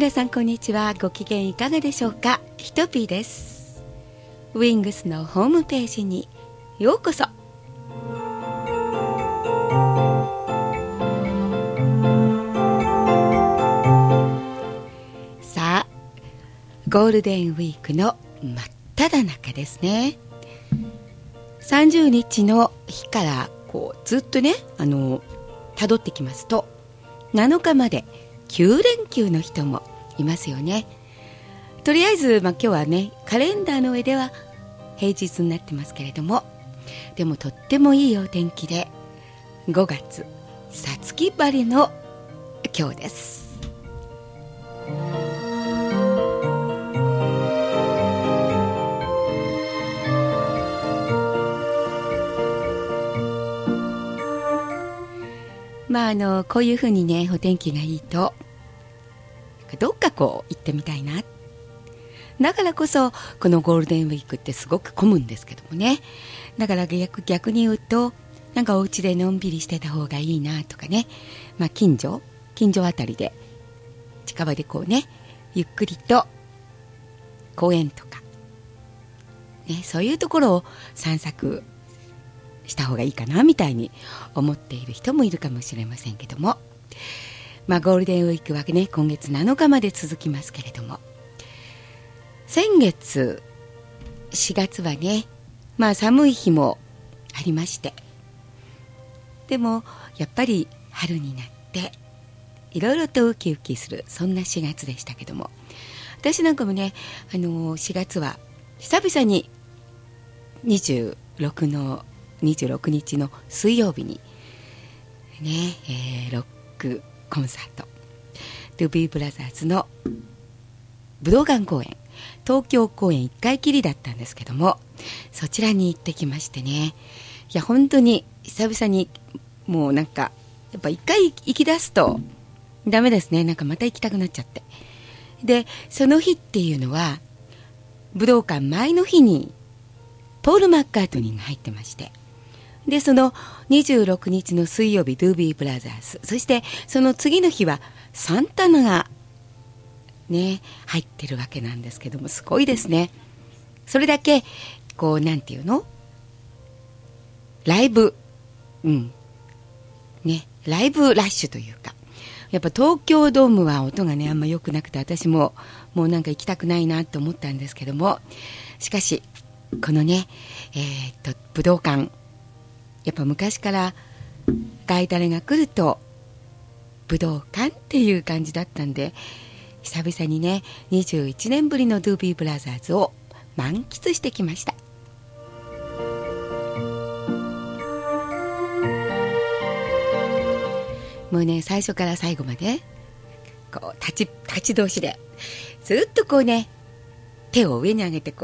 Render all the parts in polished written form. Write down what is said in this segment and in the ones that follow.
皆さんこんにちは。ご機嫌いかがでしょうか。ひとぴーです。ウィングスのホームページにようこそ。さあ、ゴールデンウィークの真っ只中ですね。30日の日からずっとね辿ってきますと7日まで9連休の人もいますよね。とりあえず、今日はねカレンダーの上では平日になってますけれども、でもとってもいいお天気で5月さつき晴れの今日です。こういうふうにねお天気がいいとどっか行ってみたいな。だからこそこのゴールデンウィークってすごく混むんですけどもね。だから逆に言うとお家でのんびりしてた方がいいなとかね、近所あたりで近場でゆっくりと公園とか、ね、そういうところを散策した方がいいかなみたいに思っている人もいるかもしれませんけども、ゴールデンウィークはね今月7日まで続きますけれども、先月4月はね寒い日もありまして、でもやっぱり春になっていろいろとウキウキするそんな4月でしたけども、私なんかもね4月は久々に26日の水曜日にね、ロックコンサートドゥビーブラザーズの武道館公演、東京公演1回きりだったんですけども、そちらに行ってきましてね、いや本当に久々にもうやっぱ1回行き出すとダメですね。また行きたくなっちゃって、でその日っていうのは武道館前の日にポール・マッカートニーが入ってまして、でその26日の水曜日ドゥービーブラザーズ、そしてその次の日はサンタナがね入ってるわけなんですけども、すごいですね。それだけなんていうのライブライブラッシュというか、やっぱ東京ドームは音がねあんま良くなくて、私ももう行きたくないなと思ったんですけども、しかしこのね武道館、やっぱ昔からガイダレが来ると武道館っていう感じだったんで、久々にね21年ぶりのドゥービーブラザーズを満喫してきました。もうね最初から最後まで立ち通しでずっと手を上に上げて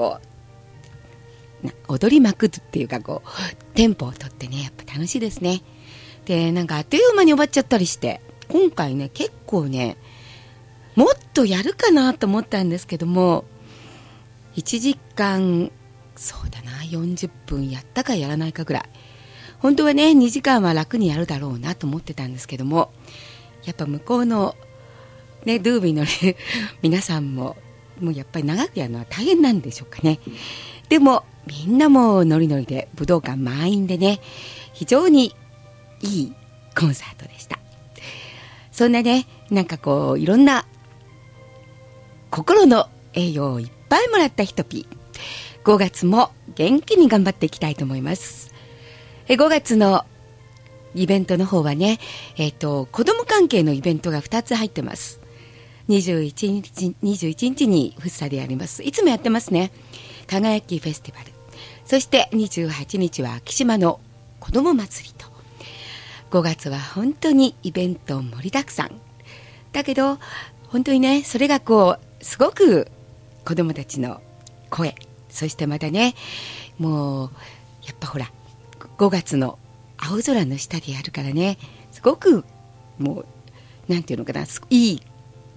踊りまくるっていうかテンポをとってね、やっぱ楽しいですね。であっという間に終わっちゃったりして、今回ね結構ねもっとやるかなと思ったんですけども、1時間そうだな40分やったかやらないかぐらい、本当はね2時間は楽にやるだろうなと思ってたんですけども、やっぱ向こうのねドゥービーのね皆さんもやっぱり長くやるのは大変なんでしょうかね。でもみんなもノリノリで武道館満員でね、非常にいいコンサートでした。そんなねいろんな心の栄養をいっぱいもらったひとぴー、5月も元気に頑張っていきたいと思います。5月のイベントの方はね、子供関係のイベントが2つ入ってます。21日に福生でやります。いつもやってますね、輝きフェスティバル。そして28日は昭島の子供祭りと、5月は本当にイベント盛りだくさんだけど、本当にねそれがすごく子供たちの声、そしてまたねもうやっぱほら5月の青空の下でやるからね、すごくもうなんていうのかな、いい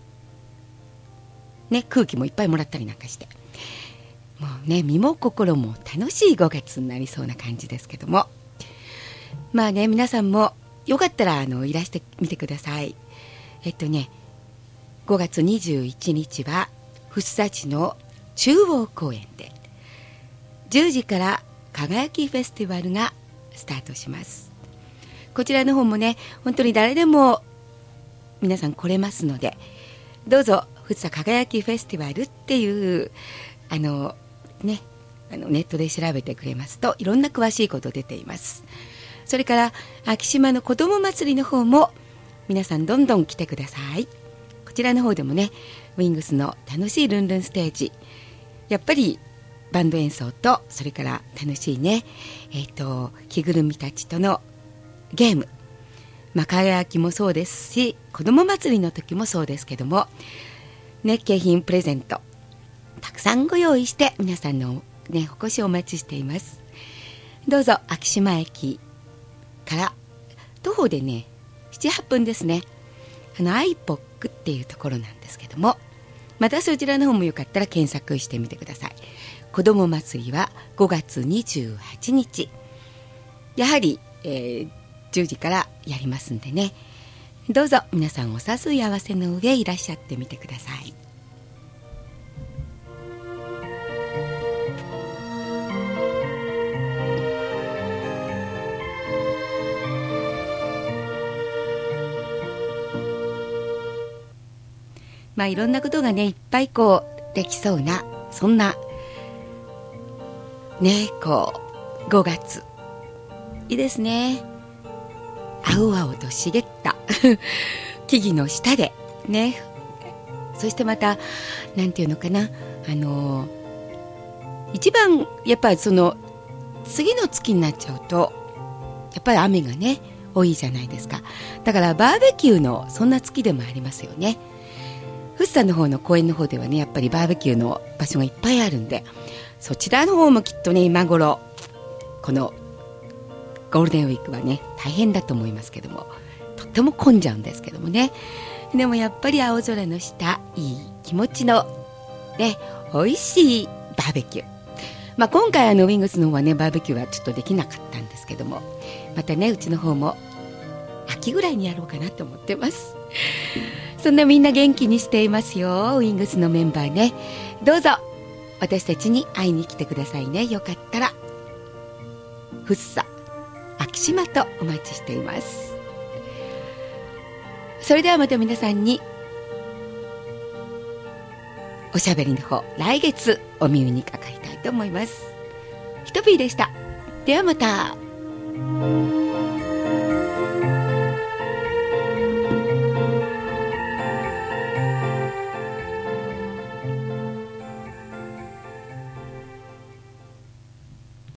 ね空気もいっぱいもらったりなんかして、もうね身も心も楽しい5月になりそうな感じですけども、皆さんもよかったらいらしてみてください。5 5月21日は福生市の中央公園で10時から輝きフェスティバルがスタートします。こちらの方もね、本当に誰でも皆さん来れますので、どうぞ福生輝きフェスティバルっていうネットで調べてくれますといろんな詳しいこと出ています。それから昭島の子ども祭りの方も皆さんどんどん来てください。こちらの方でもね、ウィングスの楽しいルンルンステージ、やっぱりバンド演奏と、それから楽しいね、着ぐるみたちとのゲーム、輝きもそうですし、子ども祭りの時もそうですけどもね、景品プレゼントたくさんご用意して皆さんの、ね、お越しをお待ちしています。どうぞ昭島駅から徒歩でね 7,8 分ですね。アイポックっていうところなんですけども、またそちらの方もよかったら検索してみてください。子ども祭りは5月28日、やはり、10時からやりますんでね、どうぞ皆さんお誘い合わせの上いらっしゃってみてください。まあいろんなことがねいっぱいこうできそうな、そんなね、こう5月いいですね。青々と茂った木々の下でね、そしてまたなんていうのかな、一番やっぱりその次の月になっちゃうとやっぱり雨がね多いじゃないですか。だからバーベキューのそんな月でもありますよね。福生の方の公園の方ではね、やっぱりバーベキューの場所がいっぱいあるんで、そちらの方もきっとね今頃このゴールデンウィークはね大変だと思いますけども、とっても混んじゃうんですけどもね。でもやっぱり青空の下、いい気持ちのね美味しいバーベキュー、まあ、今回ウィングスの方はねバーベキューはちょっとできなかったんですけども、またねうちの方も秋ぐらいにやろうかなと思ってます。そんなみんな元気にしていますよ、ウィングスのメンバーね。どうぞ私たちに会いに来てくださいね。よかったら福生昭島とお待ちしています。それではまた皆さんにおしゃべりの方、来月お耳にかかりたいと思います。ひとぴーでした。ではまた。